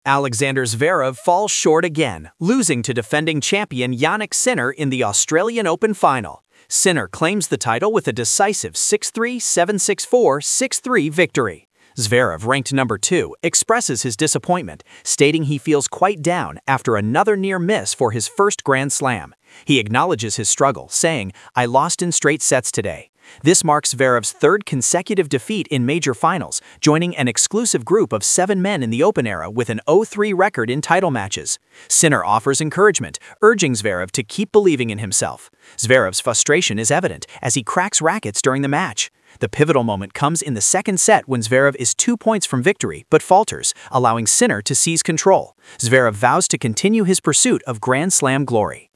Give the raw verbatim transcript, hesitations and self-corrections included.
Alexander Zverev falls short again, losing to defending champion Jannik Sinner in the Australian Open final. Sinner claims the title with a decisive six three, seven six four, six three victory. Zverev, ranked number two, expresses his disappointment, stating he feels quite down after another near miss for his first Grand Slam. He acknowledges his struggle, saying, "I lost in straight sets today." This marks Zverev's third consecutive defeat in major finals, joining an exclusive group of seven men in the Open era with an oh three record in title matches. Sinner offers encouragement, urging Zverev to keep believing in himself. Zverev's frustration is evident as he cracks rackets during the match. The pivotal moment comes in the second set when Zverev is two points from victory but falters, allowing Sinner to seize control. Zverev vows to continue his pursuit of Grand Slam glory.